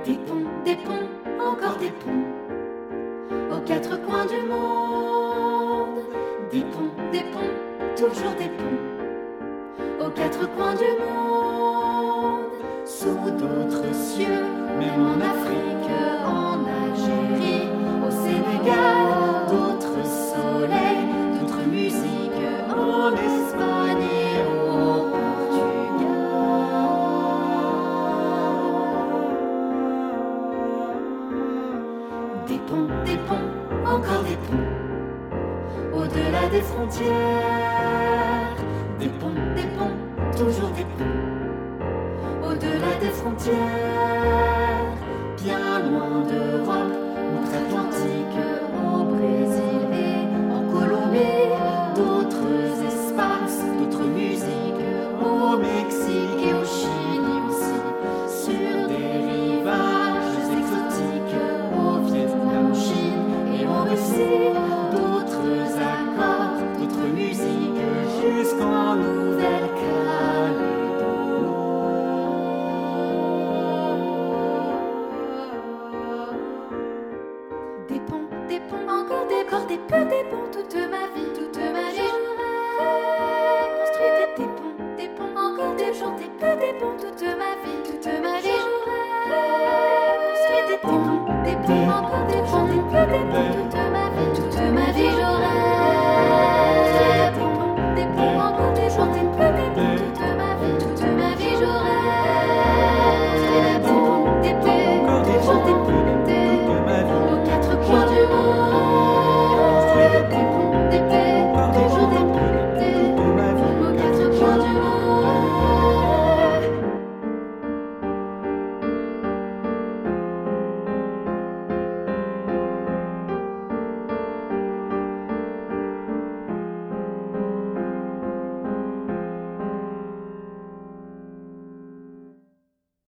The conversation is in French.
des ponts, encore des ponts, aux quatre coins du monde. Des ponts, toujours des ponts, aux quatre coins du monde. Sous d'autres cieux, même en Afrique, en Algérie, au Sénégal, d'autres soleils, d'autres musiques, en Espagne et au Portugal. Des ponts, encore des ponts, au-delà des frontières. Des ponts, toujours des ponts, au-delà des frontières. Bien loin d'Europe, outre-Atlantique, au Brésil et en Colombie, d'autres espaces, d'autres musiques, au Mexique et au Chili aussi, sur des rivages exotiques, au Vietnam, en Chine et en Russie, d'autres accords, d'autres musiques, jusqu'en Nouvelle-Calédonie. Des ponts, encore des ponts, toutes